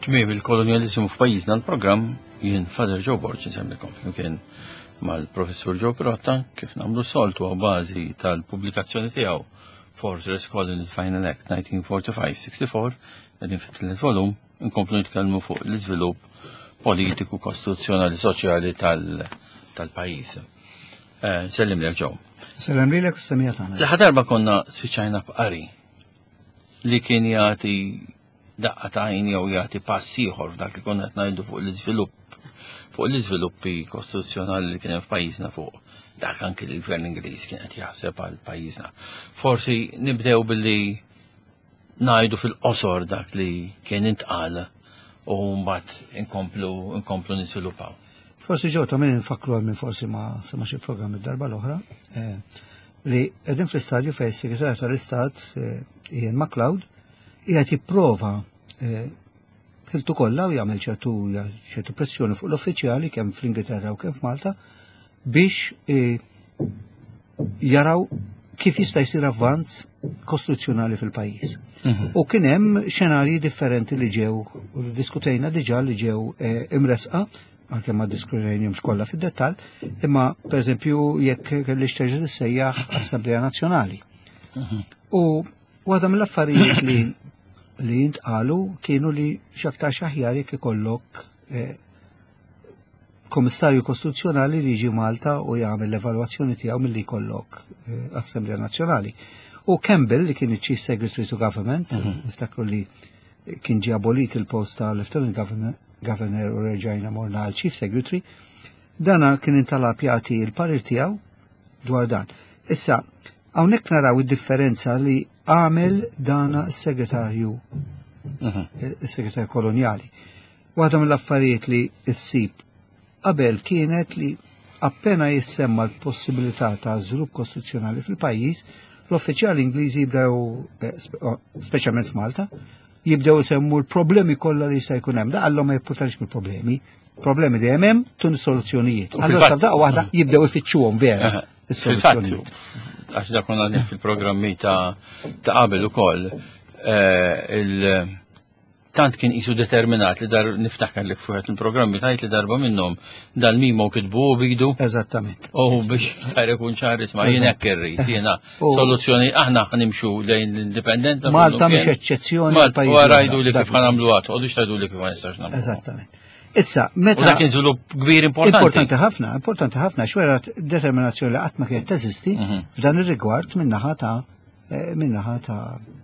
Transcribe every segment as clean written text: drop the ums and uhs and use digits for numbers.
Tmiem il-kolonializmu f'pajjiżna l-programm jien Father Joe Borg insemmilkom kien mal-Professur Joe Pirotta kif nagħmlu soltu għaw bażi tal-pubblikazzjoni tiegħu Fortress Colony Final Act 1945-64 qegħdin fit-volum inkomplu nitkellmu fuq l-iżvilupp politiku, kostituzzjonali, soċjali tal-pajjiż. Sellim lek Joe. Sellim lilek s-semija tagħna. L-ħa darba konna spiċċajna b'qari li kien jagħti daqqa ta' għajn jew jagħti pass ieħor f'dak li konna qed ngħidu fuq l-iżviluppi kostituzzjonali li kien hemm f'pajjiżna fuq dak anke li l-Gvern Ingliż kien qed jaħseb għal pajjiżna. Forsi nibdew billi ngħidu fil-qosor dak li kien intqal u mbagħad inkomplu niżviluppaw. Forsi ġew ta' min infakru għal minn forsi ma semax il-programm id-darba l-oħra li qegħdin fl-istadju fejn is-Segretarju tal-Istat Ian MacLeod qiegħed jipprova ħiltu kollha u jagħmel ċertu pressjoni fuq l-uffiċjali kemm fl-Ingilterra u kemm f'Malta biex jaraw kif jista' jsir avvanz kostituzzjonali fil-pajjiż. U kien hemm xenarji differenti li ġew u diskutejna diġà li ġew imresqa għalkemm ma diskutejnihomx kollha fid-dettall, imma pereżempju jekk kellix terġa' tissejjaħ Assembleja Nazzjonali. U waħda mill-affarijiet li jintqalu kienu li x'aktar aħjar jekk ikollok Komissarju Kostituzzjonali li jiġi Malta u jagħmel l-evalwazzjoni tiegħu milli jkollok Assembleja Nazzjonali. U Campbell li kien il-Chief Secretary to Government, niftakru li kien ġie abolit il-post tal-Lieutenant Governor u reġajna morna għal Chief Secretary, dana kien intalab jagħti l-parir tiegħu dwar dan. Issa, hawnhekk naraw id-differenza li għamel dana s-segretarju is-segretarju koloniali. Waħda mill-affarijiet li ssib qabel kienet li appena jissemma l-possibilità ta' żvilupp kostituzzjonali fil-pajjiż, l-uffiċjali Ingliżi jibdew, speċjalment f'Malta, jibdew semmu l-problemi kollha li se jkun hemm. Da għallhom ma jippurtarx mill-problemi. Problemi dejjem hemm tun soluzzjonijiet. Allura sa daqqa waħda jibdew ifittxuhom vera is-soluzzjonijiet. Għax dak konna fil-programmi ta' qabel ukoll tant kien qisu determinat li dar niftaħkar li fuqet il-programmi tajt li darba minnhom dal-mimo kitbu u bidu. Eżattament. U biex tar ikun ċaris ma jien hekk irrid jiena soluzzjoni aħna ħanimxu lejn l-indipendenza. Malta mhix eċċezzjoni għal pajjiż. Wara jgħidu li kif ħanamlu għad, għodux tgħidu li kif ma nistax nagħmlu. Eżattament. Issa, meta. U dak kien żvilupp kbir importanti. Importanti ħafna, xwera determinazzjoni li qatt ma kienet teżisti f'dan ir-rigward min-naħa ta'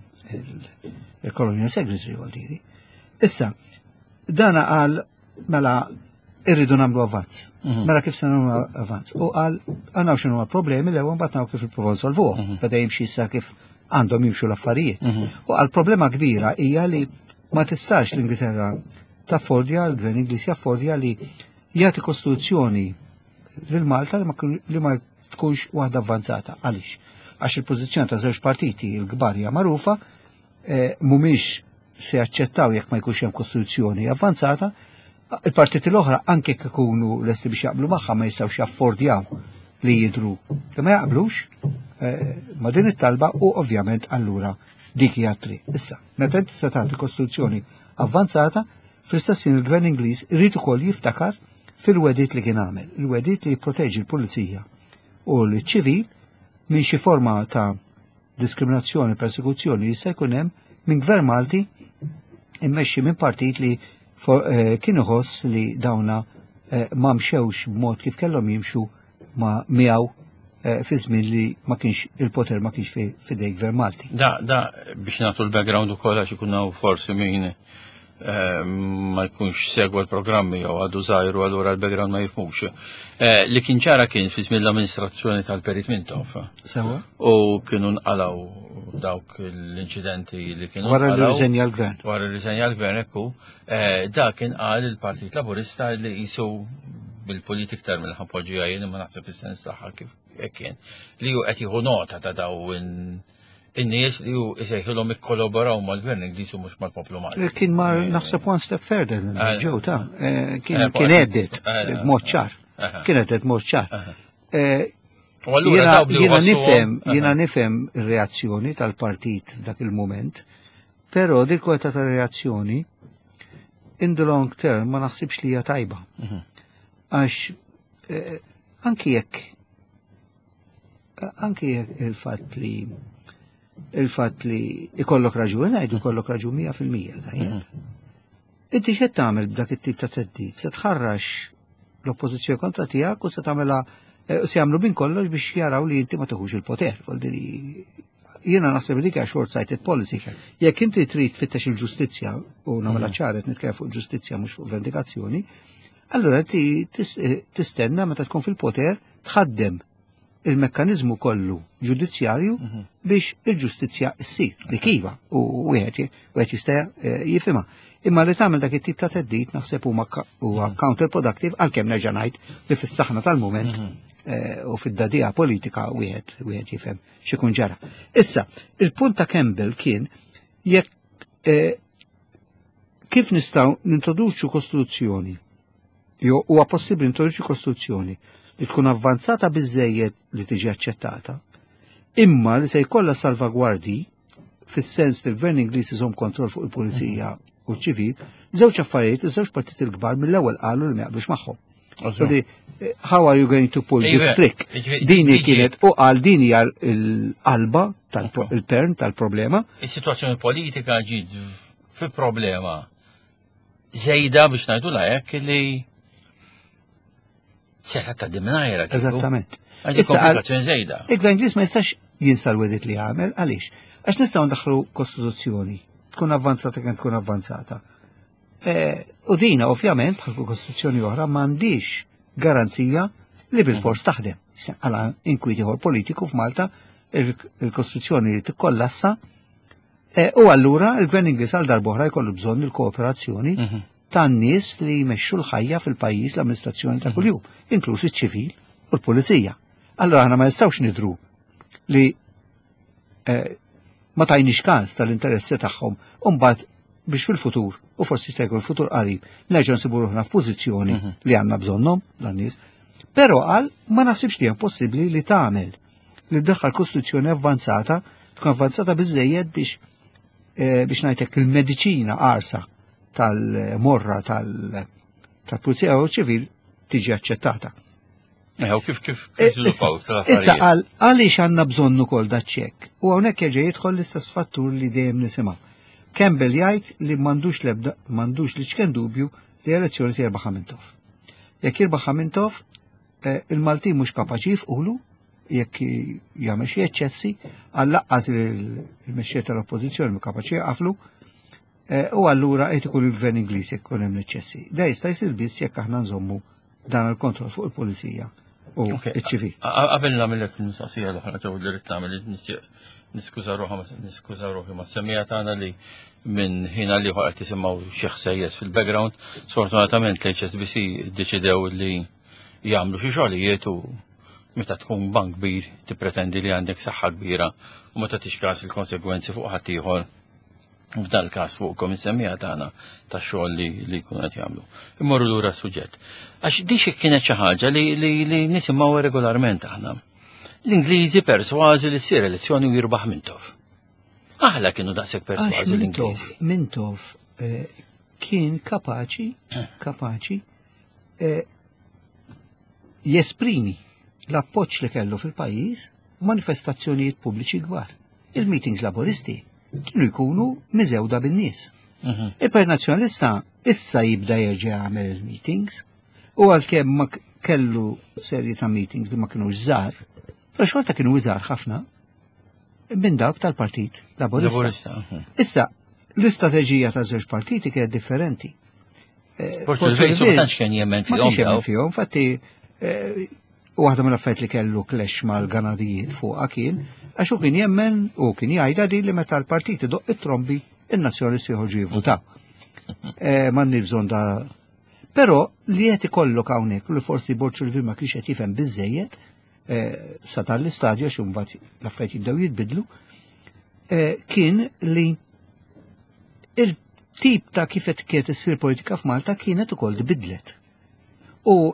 il-Colonial Secretary għaldiri. Issa, dana għal mela irridu namlu avvanz. Mela kif se namlu avvanz. U għal għanaw xinu għal problemi li għu batnaw kif il-provo nsolvuhom. Bada jimxi issa kif għandhom jimxu l-affarijiet. U għal problema kbira hija li ma tistax l-Ingilterra taffordja, l-Gvern Ingliż jaffordja li jagħti kostituzzjoni lil Malta li ma tkunx waħda avvanzata. Għaliex? Għax il-pożizzjoni ta' żewġ partiti l-kbar hija magħrufa mhumiex se jaċċettaw jekk ma jkunx hemm kostituzzjoni avvanzata, il-partiti l-oħra anke jekk ikunu lesti biex jaqblu magħha ma jistgħux jaffordjaw li jidhru li ma jaqblux ma' din it-talba u ovvjament allura dik hija triq. Issa, meta inti se tagħti kostituzzjoni avvanzata, fl-istess il-Gvern Ingliż irid ukoll jiftakar fil-wedit li kien għamel, il-wedit li jipproteġi l-pulizija u l-ċivil minn xi forma ta' diskriminazzjoni, persekuzzjoni jista' jkun hemm minn Gvern Malti immexxi minn partit li kienu ħoss li dawna ma mxewx b'mod kif kellhom jimxu ma miegħu fi żmien li ma kienx il-poter ma kienx fidej Gvern Malti. Da biex nagħtu l-background ukoll għax ikun forsi min ma jkunx segwa l-programmi jew għadu żgħiru allura l-background ma jifhmux. Li kien ċara kien fi żmien l-amministrazzjoni tal-Perit Mintoff. Sewa. U kienu nqalaw dawk l-inċidenti li kienu wara l-riżenja l-Gvern. Wara l-riżenja l-Gvern ekku, da kien qal il-Partit Laburista li jisu bil-politik termini ħampoġġija jien ma naħseb is-sens tagħha kif kien. Li hu qed jieħu nota ta' daw in-nies li hu jsejħilhom ikkollaboraw mal-Gvern Ingliż u mhux mal-poplu Malti. Kien mar naħseb one step further ġew ta' kien għeddet b'mod ċar. Kien għeddet b'mod ċar. Jiena nifhem ir-reazzjoni tal-partit dak il-moment, però dik kweta ta' reazzjoni in the long term ma naħsibx li hija tajba. Għax anki jekk il-fatt li ikollok raġun, ngħidu ikollok raġun 100% tajjeb. Inti x'qed tagħmel b'dak it-tip ta' teddid, se tħarrax l-oppożizzjoni kontra tiegħek u se tagħmilha se jagħmlu bin kollox biex jaraw li inti ma tieħux il-poter. Jiena naħseb li dik hija short-sighted policy. Jekk inti trid tfittex il-ġustizzja u nagħmilha ċaret nitkellem fuq ġustizzja mhux fuq vendikazzjoni, allura inti tistenna meta tkun fil-poter tħaddem il-mekkaniżmu kollu ġudizzjarju biex il-ġustizzja ssir dik iva u wieħed jista' jifhimha. Imma li tagħmel dak it-tip ta' teddid naħseb huwa counterproductive għalkemm nerġa' ngħid li fis-saħħna tal-mument u fid-dadija politika wieħed jifhem x'ikun ġara. Issa, il-punt ta' Campbell kien jekk kif nistgħu nintroduċu kostituzzjoni jew huwa possibbli nintroduċu kostituzzjoni li tkun avvanzata biżżejjed li tiġi aċċettata, imma li se jkollha salvagwardji fis-sens li l-Gvern Ingliż iżomm kontroll fuq il-Pulizija u ċivil, żewġ affarijiet, iż-żewġ partiti l-kbar mill-ewwel qalu li ma jaqblux magħhom. How are you going to pull this trick? Dini kienet u qal dini l-qalba tal-pern tal-problema. Is-sitwazzjoni politika ġiet fi problema żejda biex ngħidu lajek li seħħa ta' dimnajra. Eżattament. Għandi komplikazzjoni żejda. Il-Gvern Ingliż ma jistax jinsa l-wedit li għamel, għaliex? Għax nistgħu ndaħlu kostituzzjoni tkun avvanzata kien tkun avvanzata. U dina ovvjament bħal kostituzzjoni oħra m'għandix garanzija li bil-fors taħdem. Għala inkwiti ieħor politiku f'Malta il-kostituzzjoni li tikkollassa u allura il-Gvern Ingliż għal darb'oħra jkollu bżonn il-kooperazzjoni tan-nies li jmexxu l-ħajja fil-pajjiż l-amministrazzjoni ta' kuljum, inkluż iċ-ċivil u l-pulizija. Allura aħna ma nistgħux nidhru li ma tajniex każ tal-interessi tagħhom u mbagħad biex fil-futur, u forsi jista' jkun futur qarib, nerġgħu nsibu ruħna f'pożizzjoni li għandna bżonnhom dan-nies. Però qal ma naħsibx li hemm possibbli li tagħmel li ddaħħal kostituzzjoni avvanzata, tkun avvanzata biżżejjed biex ngħidlek il-mediċina qarsa tal-morra tal-pulizija u ċivil tiġi aċċettata. Issa qal għaliex għandna bżonn ukoll daċċek. U hawnhekk jerġa' jidħol l-istess fattur li dejjem nisimgħu. Campbell jgħid li m'għandux li ċken dubju li elezzjoni se jirbaħ Hamilton. Jekk jirbaħ Hamilton, il-Maltin mhux kapaċi jifqulu jekk jagħmel xi eċċessi għal laqqas il-mexxier tal-oppożizzjoni mhu kapaċi jaqaflu u allura qed ikun il-Gvern Ingliż jekk ikun hemm eċċessi. Da jista' jsir biss jekk aħna nżommu dan il-kontroll fuq il-pulizija u iċ-ċivil. Qabel nagħmilek il-mistoqsija l-oħra ġew li rid tagħmel niskuża ruħi ma' semmija tagħna li minn ħina li qed isimgħu xi ħsejjes fil-background, sfortunatament l-HSBC ddeċidew li jagħmlu xi xogħlijiet u meta tkun bank kbir tippretendi li għandek saħħa kbira u ma tagħtix każ il-konsegwenzi fuq ħadd ieħor f'dal każ fuqkom is-semmija tagħna tax-xogħol li jkunu qed jagħmlu. Immorru lura s-suġġett. Għax dik kienet xi ħaġa li nisimgħu regolarment aħna. L-Ingliżi persważi li ssir elezzjoni u jirbaħ Mintov. Aħla kienu daqshekk persważi l-Ingliżi. Mintov kien kapaċi jesprimi l-appoġġ li kellu fil-pajjiż manifestazzjonijiet pubbliċi kbar. Il-meetings laboristi kienu jkunu miżewda bin-nies. Il-Partit Nazzjonalista issa jibda jerġa' jagħmel il-meetings u għalkemm ma kellu serji ta' meetings li ma kienux żgħar, xorta kienu iżgħar ħafna minn dawk tal-Partit Laburista. Issa, l-istrateġija ta' żewġ partiti kienet differenti. Forsi ma tantx kien jemmen fihom. Infatti, waħda mill-affarijiet li kellu clash mal-Ganadijiet fuqha kien għax hu kien jemmen u kien jgħidha di li meta l-partiti doq it-trombi in-nazzjonisti joħorġu jivvutaw. M'għandniex bżonn da. Però li qed ikollok hawnhekk li forsi Borċu l-Vir ma kienx qed jifhem biżżejjed sa tal-istadju għax imbagħad l-affarijiet jibdew jitbidlu, kien li il-tip ta' kif qed kienet issir politika f'Malta kienet ukoll tbidlet. U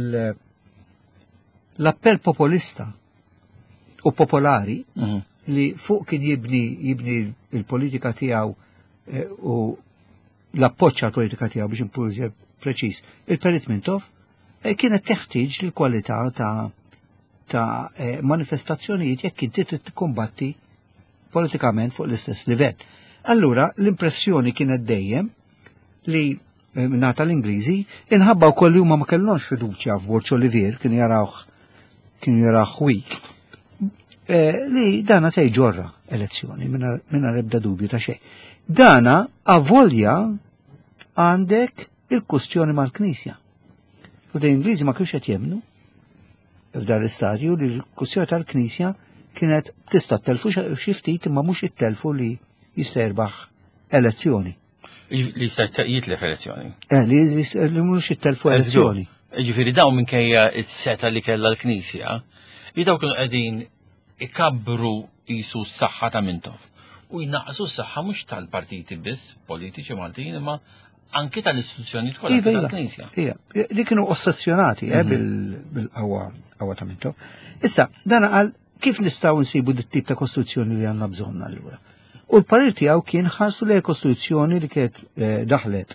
l-appell populista u popolari li fuq kien jibni il-politika tiegħu u l-appoġġ għal politika tiegħu biex impurżja preċiż. Il-Perit Mintov kienet teħtieġ l-kwalità ta' manifestazzjonijiet jekk inti trid tikkombatti politikament fuq l-istess livell. Allura l-impressjoni kienet dejjem li nata l-Ingliżi inħabba wkoll huma ma kellhomx fiduċja f'Borċ Olivier kienu jarawh weak li dana se jġorra elezzjoni minna ebda dubju ta' xejn. Dana avolja għandek il-kustjoni mal-Knisja. U l-Ingliżi ma kienx qed jemnu f'dan l-istadju li l-kustjoni tal-Knisja kienet tista' telfu xi ftit imma mhux ittelfu li jisterbaħ elezzjoni. Li jitlef elezzjoni. Li mhux ittelfu elezzjoni. Ġifieri dawn minkejja s-seta li kellha l-Knisja, li dawn kienu qegħdin ikabbru qisu s-saħħa ta' Mintov. U jnaqsu s-saħħa mhux tal-partiti biss politiċi Maltin imma anke tal-istituzzjonijiet kollha tal-Knisja. Li kienu ossessjonati bil-qawwa ta' Mintov. Issa, dan qal kif nistgħu nsibu dit-tip ta' kostituzzjoni li għandna bżonn allura. U l-parir tiegħu kien ħarsu lejn kostituzzjoni li kienet daħlet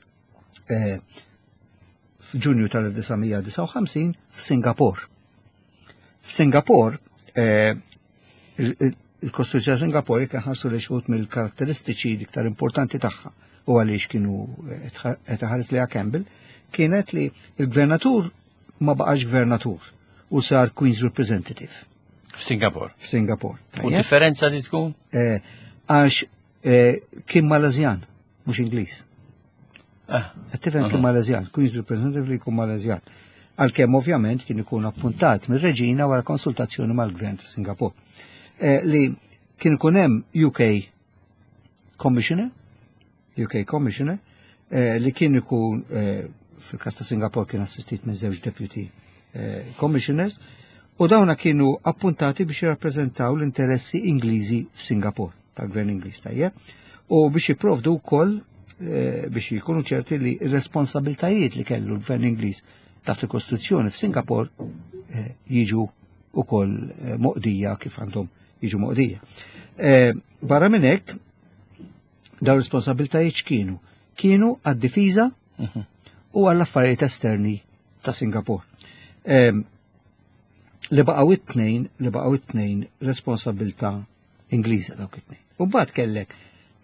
f'Ġunju tal-1959 f'Singapur. F'Singapur il-Kostituzzjoni Singapur kien ħarsu lejn xogħol mill-karatteristiċi l-iktar importanti tagħha u għaliex kienu qed ħares lejha Campbell kienet li l-gvernatur ma baqax gvernatur u sar Queen's Representative. F'Singapur. U differenza li tkun? Għax kien Malazjan, mhux Ingliż. Tifhem kien Malazjan, Queen's Representative li jkun Malazjan. Għalkemm ovvjament kien ikun appuntat mir-reġina wara konsultazzjoni mal-gvern ta' Singapur. Li kien ikun hemm UK Commissioner li kien ikun fil-każ ta' Singapur kien assistit minn żewġ deputy commissioners u dawna kienu appuntati biex jirrappreżentaw l-interessi Ingliżi f'Singapur tal-gvern Ingliż tajjeb u biex jipprovdu wkoll biex jkunu ċerti li r-responsabiltajiet li kellu l-gvern Ingliż taħt il-Kostituzzjoni f'Singapur jiġu wkoll moqdija kif għandhom jiġu moqdija. Barra minn hekk daw responsabiltajiet kienu għad-difiża u għall-affarijiet esterni ta' Singapur. Li baqgħu it-tnejn responsabilità Ingliża dawk it-tnejn. U mbagħad kellek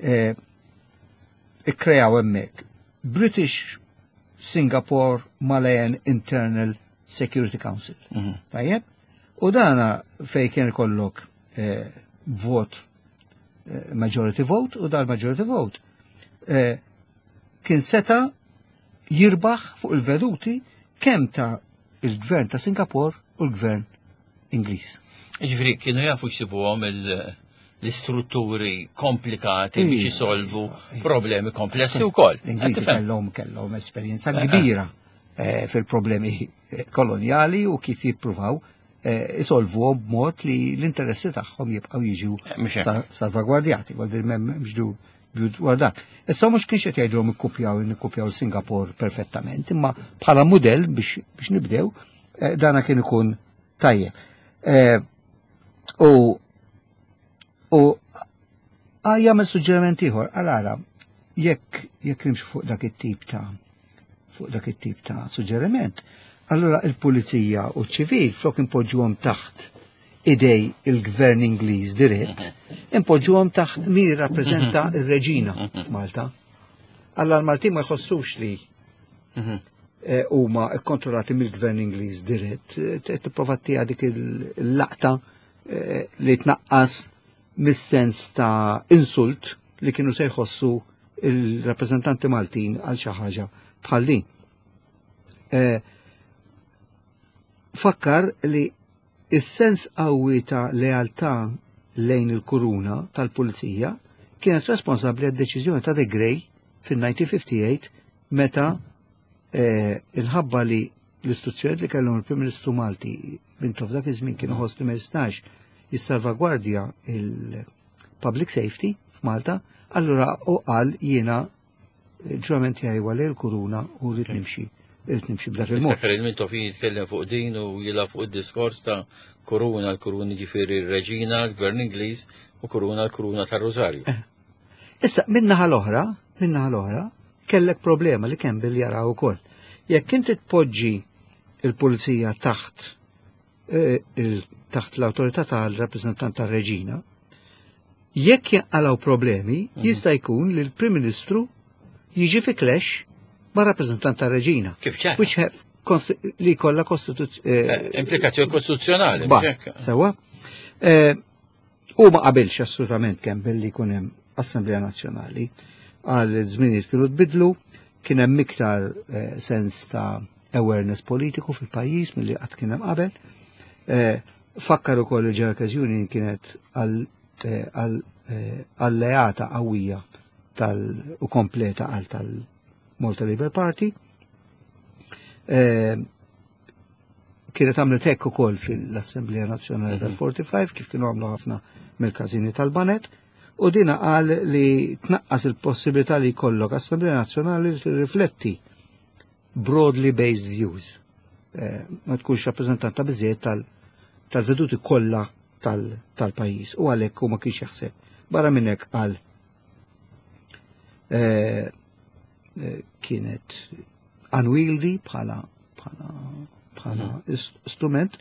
ikkreaw hemmhekk British Singapore Malayan Internal Security Council. Tajjeb? U dana fej kien ikollok vot majority vote u dal-majority vote kien seta jirbaħ fuq il-veduti kemm ta' il-gvern ta' Singapore u l-gvern Ingliż. Ġifri, kienu jafu xsibuhom l-istrutturi komplikati biex jisolvu problemi komplessi wkoll. L-Ingliżi kellhom esperjenza kbira fil-problemi koloniali u kif jippruvaw isolvuhom b'mod li l-interessi tagħhom jibqgħu jiġu salvagwardjati, m'hemmx dwar dan. Issa mhux kienx qed jgħidulhom nikkupjaw Singapur perfettament, imma bħala mudell biex nibdew dana kien ikun tajjeb. U jagħmel suġġeriment ieħor, għal jekk nimxu fuq dak it-tip ta' suġġeriment, allura il-pulizija u ċivil flok impoġġuhom taħt idej il-gvern Ingliż dirett, impoġġuhom taħt min jirrappreżenta ir-reġina f'Malta. Alla l-Maltin ma jħossux li huma kkontrollati mill-gvern Ingliż dirett, tipprova tiegħha dik il-laqta li tnaqqas mis-sens ta' insult li kienu se jħossu il-rappreżentanti Maltin għal xi ħaġa bħal din. Fakkar li is-sens qawwi ta' lealtà lejn il-kuruna tal-pulizija kienet responsabbli għad-deċiżjoni ta' De Grey fin-1958 meta inħabba li l-istruzzjonijiet li kellhom il-Prim Ministru Malti Mintov dak iż-żmien kienu ħoss li ma jistax jissalvagwardja il-public safety f'Malta, allura u qal jiena ġurament tiegħi wara l-kuruna u rrid nimxi b'dak il-mod. Niftakar il-Mintov jitkellem fuq din u jilha fuq id-diskors ta' kuruna l-kuruna ġifieri r-Reġina, l-Gvern Ingliż u kuruna l-kuruna tar-Rożarju. Issa minnaħa l-oħra kellek problema li Campbell jaraw ukoll. Jekk inti tpoġġi il-pulizija taħt l-awtorità tal-rappreżentant tar-Reġina, jekk jaqalaw problemi, jista' jkun li l-Prim Ministru jiġi fi clash ma' rappreżentant tar-Reġina. Kif ċara? Which have li kollha implikazzjoni kostituzzjonali. Sewa. U ma qabilx assolutament Campbell li jkun hemm Assembleja Nazzjonali għal żminijiet kienu tbidlu, kien hemm iktar sens ta' awareness politiku fil-pajjiż milli qatt kien hemm qabel. Fakkar ukoll il-Jerkes Union kienet alleata qawwija u kompleta għal tal-Malta Labour Party. Kienet għamlet hekk ukoll fil-Assembleja Nazzjonali tal-45 kif kienu għamlu ħafna mill-każini tal-Banet, u dina qal li tnaqqas il-possibilità li jkollok Assembleja Nazzjonali li tirrifletti broadly based views. Ma tkunx rappreżentanta biżejjed tal-veduti kollha tal-pajjiż u għalhekk huma kienx jaħseb. Barra minn hekk qal kienet unwieldy bħala strument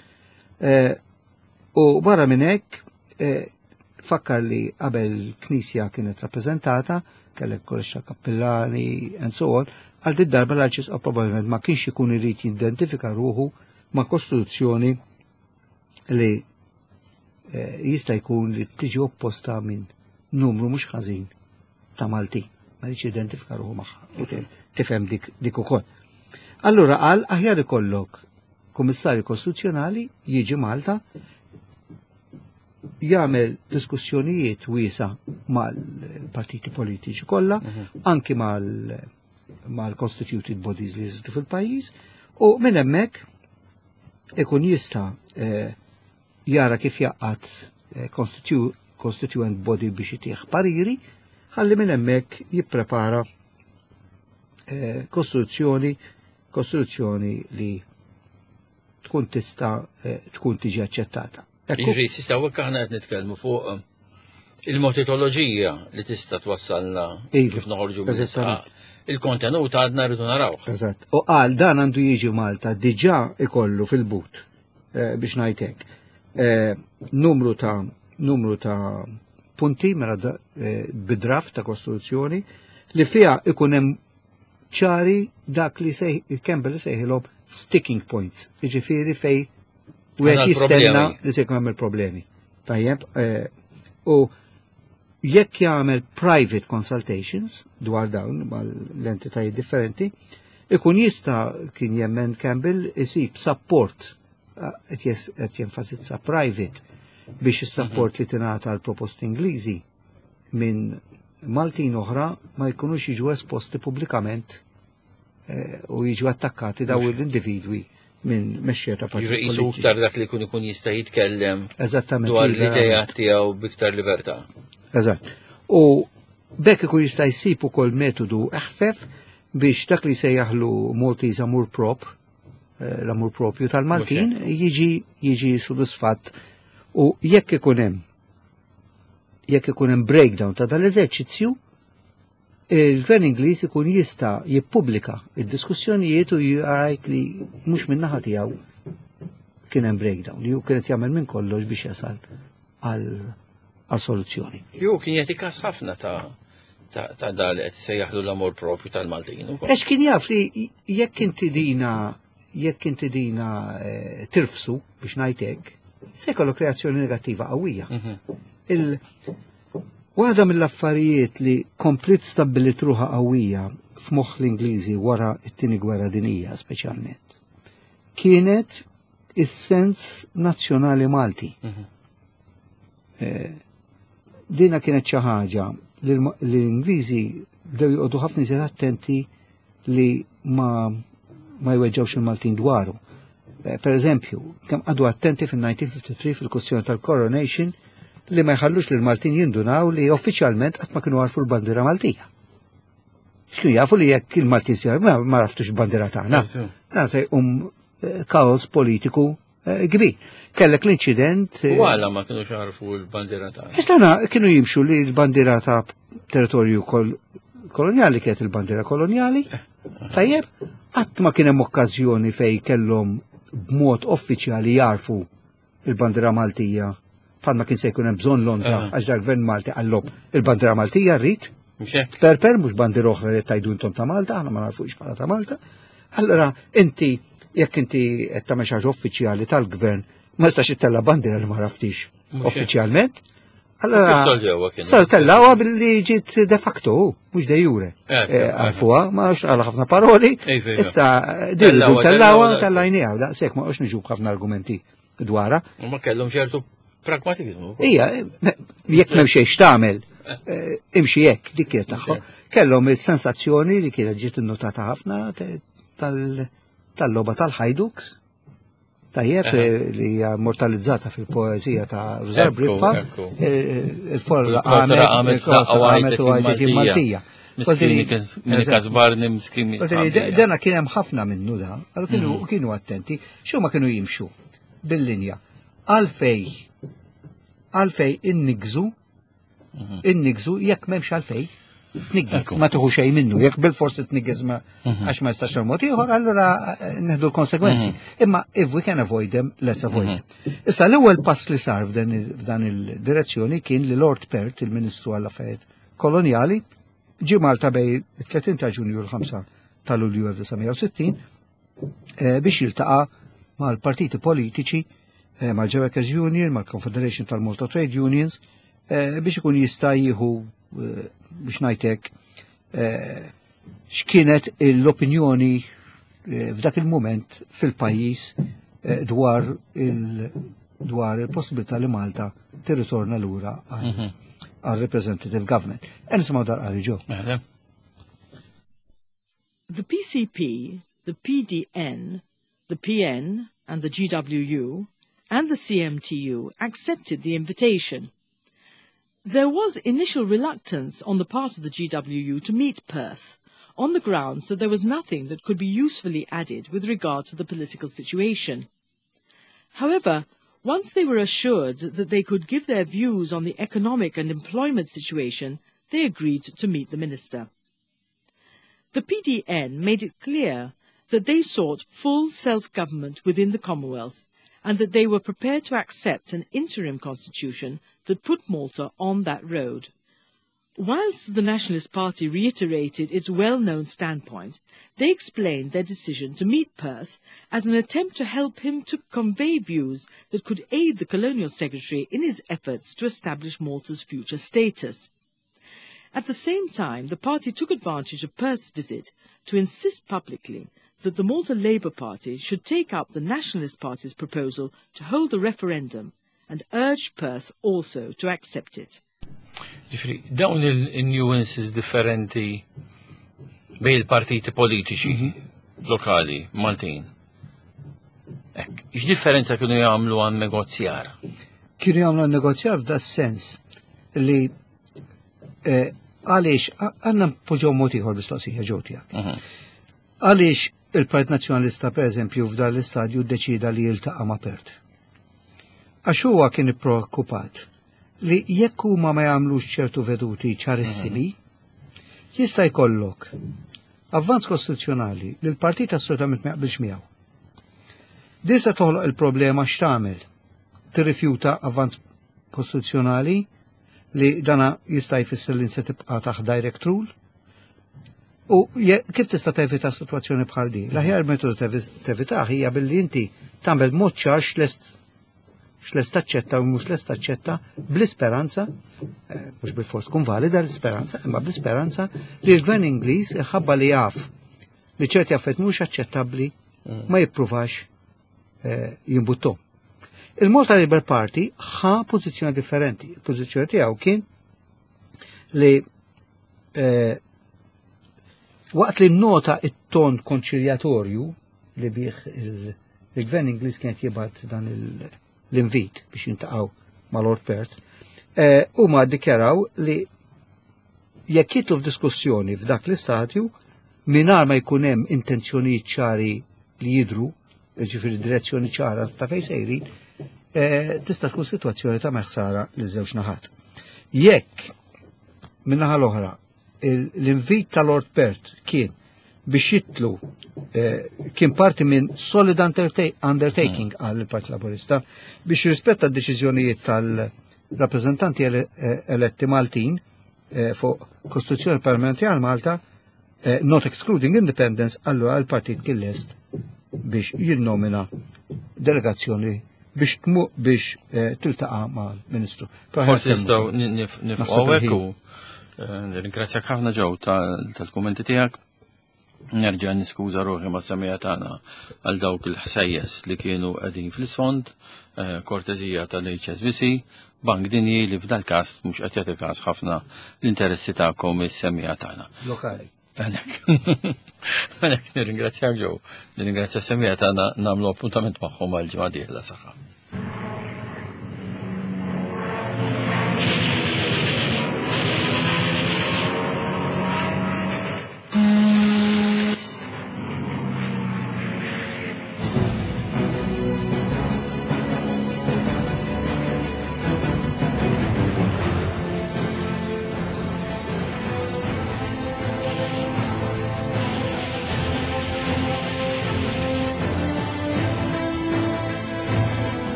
u barra minn hekk fakkar li qabel Knisja kienet rappreżentata, kellek kollox kappellani and so on, għal dit darba l-Arċisqof probabbilment ma kienx ikun irid jidentifika ruħu ma' kostituzzjoni li jista' jkun li tiġi opposta minn numru mhux ħażin ta' Malti. Ma rridx jidentifika ruħu magħha u tifhem dik ukoll. Allura qal aħjar ikollok kummissarju kostituzzjonali jiġi Malta jagħmel diskussjonijiet wiesa mal-partiti politiċi kollha, anki mal-constituted bodies li jeżistu fil-pajjiż, u minn hemmhekk ikun jista' jara kif jaqqat constituent body biex itieħ pariri, ħalli minn hemmhekk jipprepara kostituzzjoni li tkun tista' tkun tiġi aċċettata. Jiġri sistaw aħna qed nitkellmu fuq il-metodoloġija li tista' twassalna kif noħorġu mill-isħaq. Il-kontenut għadna rridu narawh. Eżatt. U qal dan għandu jiġi Malta diġà ikollu fil-but biex ngħidlek. Numru ta' punti mela bidraft ta' kostituzzjoni li fiha ikun hemm ċari dak li Campbell sejħilhom sticking points. Jiġifieri fej u għek jistenna li se jkun problemi. Tajjeb, u jekk jagħmel private consultations dwar dawn mal-entitajiet differenti, ikun jista' kien jemmen Campbell isib support qed jenfasizza private biex is-support li tingħata għal proposti Ingliżi minn Maltin oħra ma jkunux jiġu esposti pubblikament u jiġu attakkati daw l-individwi minn mexxija ta' partiti politiċi. Jisu iktar dak li ikun jista' jitkellem dwar l-idea tiegħu biktar libertà. Eżatt. U bekk ikun jista' jsib ukoll metodu eħfef biex dak li sejjaħlu Maltese amur l-amur propju tal-Maltin jiġi sodisfatt u jekk ikun hemm breakdown ta' dal-eżerċizzju, il-Gvern Ingliż ikun jista' jippubblika id-diskussjonijiet u jgħid li mhux min-naħa tiegħu kien hemm breakdown li hu kienet jagħmel minn kollox biex jasal għal soluzzjoni. Ju kien jagħti każ ħafna ta' dal qed sejjaħlu l-amor propju tal-Maltin. Għax kien jaf li jekk inti dina tirfsu biex ngħidlek, se jkollok reazzjoni negattiva qawwija. Waħda mill-affarijiet li komplit stabbilit ruħha qawwija f'moħħ l-Ingliżi wara t-tieni gwerra dinija speċjalment kienet is-sens nazzjonali Malti. Dina kienet xi ħaġa li l-Ingliżi bdew joqogħdu ħafna iżjed attenti li ma jweġġawx il-Maltin dwaru. Per eżempju, kemm għadu attenti fin-1953 fil-kwestjoni tal-Coronation li ma jħallux li l-Maltin jindunaw li uffiċjalment qatt ma kienu għarfu l-bandira Maltija. Xkienu jafu li jekk il-Maltin ma raftux bandira tagħna. Dan se kaos politiku kbir. Kellek l-inċident. U għala ma kienu xarfu l-bandira tagħna. Ixtana kienu jimxu li l-bandira ta' territorju koloniali kienet il-bandira koloniali. Tajjeb, qatt ma kien hemm okkażjoni fej kellhom b'mod uffiċjali jarfu il-bandira Maltija bħalma kien se jkun hemm bżonn Londra għax dak gvern Malti qallob il-bandira Maltija rrid. Perper mhux bandira oħra li tajdu intom ta' Malta, aħna ma nafux bħala ta' Malta. Allora inti jekk inti qed tagħmel xi ħaġa uffiċjali tal-gvern ma jistax ittella bandira li ma raftix uffiċjalment. Allora, sar tellawa billi ġiet de facto, mux de jure. Għalfuwa, ma għal ħafna paroli, issa dillu tellawa, tellajnija, da sekk ma għax nġu ħafna argumenti dwara. Ma kellhom ċertu pragmatizmu. Ija, jekk m'hemm xejn x'tagħmel, imxi jekk, dik kienet tagħhom. Kellhom il-sensazzjoni li kienet ġiet innotata ħafna tal-logħba tal-Hajdux. Tajjeb li hija mortalizzata fil-poezija ta' Roser Briffa, il-forla għamet u għajdet Maltija. Miskini kazbarni, miskini. Dana kien hemm ħafna minnu da, għallu kienu attenti, xew ma kienu jimxu bil-linja. Għalfej innigżu jekk m'hemmx għalfej. Tniggiz, ma tuħu xej minnu, jekk bil-forsi tniggiz ma għax ma jistax il-mod ieħor, allura neħdu l-konsekwenzi. Imma if we can avoid them, let's avoid them. Issa l-ewwel pass li sar f'dan il-direzzjoni kien li Lord Perth, il-Ministru għall-Affarijiet Koloniali, ġie Malta bej 30 ta' Ġunju l-5 ta' Lulju 1960 biex jiltaqa' mal-partiti politiċi, mal-Jamaicas Union, mal-Confederation tal-Malta Trade Unions, biex ikun jista' jieħu biex ngħidlek x'kienet l-opinjoni f'dak il-mument fil-pajjiż dwar il-possibilità li Malta tirritorna lura għal representative government. Nisimgħu dar ġo. The PCP, the PDN, the PN and the GWU and the CMTU accepted the invitation. There was initial reluctance on the part of the GWU to meet Perth, on the grounds that there was nothing that could be usefully added with regard to the political situation. However, once they were assured that they could give their views on the economic and employment situation, they agreed to meet the minister. The PDN made it clear that they sought full self-government within the Commonwealth and that they were prepared to accept an interim constitution that put Malta on that road. Whilst the Nationalist Party reiterated its well-known standpoint, they explained their decision to meet Perth as an attempt to help him to convey views that could aid the Colonial Secretary in his efforts to establish Malta's future status. At the same time, the party took advantage of Perth's visit to insist publicly that the Malta Labour Party should take up the Nationalist Party's proposal to hold a referendum and urged Perth also to accept it. Ġifri, dawn il-nuances differenti bej il-partiti politiċi lokali Maltin. X'differenza kienu jagħmlu għan negozjar? Kienu jagħmlu għan negozjar f'da sens li għaliex għandna poġġew mod ieħor mistoqsija ġew tiegħek. Għaliex il-Partit Nazzjonalista pereżempju f'dan l-istadju ddeċida li jiltaqa' ma' Perth. Għax huwa kien ippreokkupat li jekk huma ma jagħmlux ċertu veduti ċarissimi, jista' jkollok avvanz kostituzzjonali li l-partit assolutament ma jaqbilx miegħu. Disa toħloq il-problema x'tagħmel? Tirrifjuta avvanz kostituzzjonali li dana jista' jfisser li se tibqa' taħt direct rule? U kif tista' tevita situazzjoni bħal di? L-aħjar metodu tevitaha hija billi inti tagħmel mod ċar x'lest taċċetta u mhux lest taċċetta bl-isperanza, mhux bil-fors kun valida l-isperanza, imma bl-isperanza li l-Gvern Ingliż iħabba li jaf li ċerti affett mhux aċċettabbli ma jippruvax jimbuttom. Il-Malta Labour Party ħa pożizzjoni differenti. Il-pożizzjoni tiegħu kien li waqt li nota it-ton konċiljatorju li bih il-Gvern Ingliż kien jibgħat dan l-invit biex jintaqgħu ma' Lord Perth, huma ddikjaraw li jekk jitlu f'diskussjoni f'dak l-istadju mingħajr ma jkun hemm intenzjonijiet ċari li jidhru, ġifieri direzzjoni ċara ta' fejn sejrin, tista' tkun sitwazzjoni ta' meħsara li żewġ naħat. Jekk min-naħa l-oħra l-invit tal-Lord Pert kien biex jitlu kien parti minn solid undertaking għal il-Partit Laburista biex rispetta d-deċiżjonijiet tal-rappresentanti eletti Maltin fuq Kostituzzjoni Parlamentari għal Malta, not excluding independence, allura il-Partit kien lest biex jinnomina delegazzjoni biex tiltaqa' mal-Ministru. Forsi nistgħu nifqgħu hekk u ringrazzjak ħafna ġew tal-kummenti tiegħek. Nerġa' niskuża ruħi ma' semmija tagħna għal dawk il-ħsejjes li kienu qegħdin fl-isfond, korteżija tal-HSBC, Bank Dinji li f'dal każ mhux qed jagħti każ ħafna l-interessi tagħkom is-semmija tagħna. Lokali. Għalhekk nirringrazzjak ġew, nirringrazzja s-semmija tagħna nagħmlu appuntament magħhom għal ġimgħa dieħla saħħa.